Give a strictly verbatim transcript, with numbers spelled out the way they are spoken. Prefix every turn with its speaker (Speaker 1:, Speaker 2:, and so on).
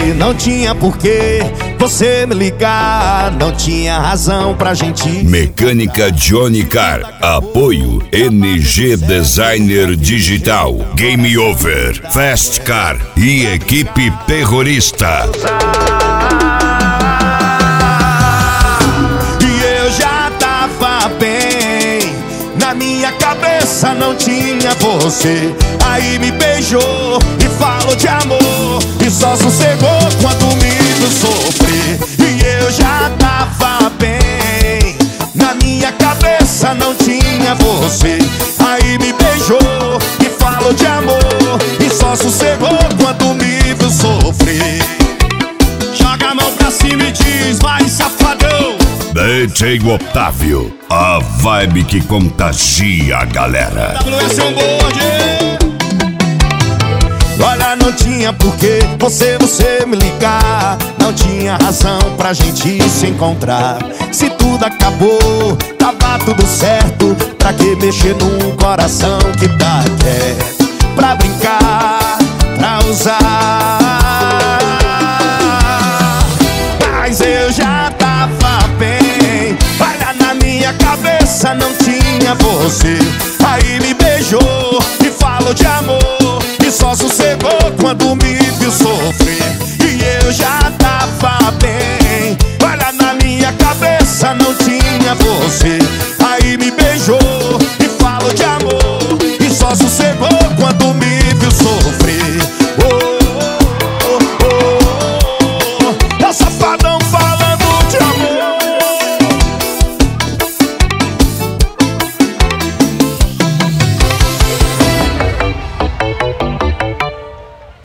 Speaker 1: você. Não tinha porquê você me ligar, não tinha razão pra gente.
Speaker 2: Mecânica Johnny Car. Apoio N G Designer Digital, Game Over, Fast Car e equipe terrorista.
Speaker 1: E eu já tava bem, na minha cabeça não tinha você. Aí me beijou e falou de amor, e só sossegou quando me viu sofrer. E eu já tava bem, na minha cabeça não tinha você. Aí me beijou e falou de amor, e só sossegou quando me viu sofrer. Joga a mão pra cima e diz, vai safadão.
Speaker 2: D J Otávio, a vibe que contagia a galera.
Speaker 1: W S é um bonde. Olha, não tinha porquê você, você me ligar, não tinha razão pra gente se encontrar. Se tudo acabou, tava tudo certo, pra que mexer num coração que tá quieto? Pra brincar, pra usar. Mas eu já tava bem, olha, na minha cabeça não tinha você. Aí me beijou e falou de amor, e só sossegou quando me viu sofrer. E eu já tava bem, olha, na minha cabeça não tinha você.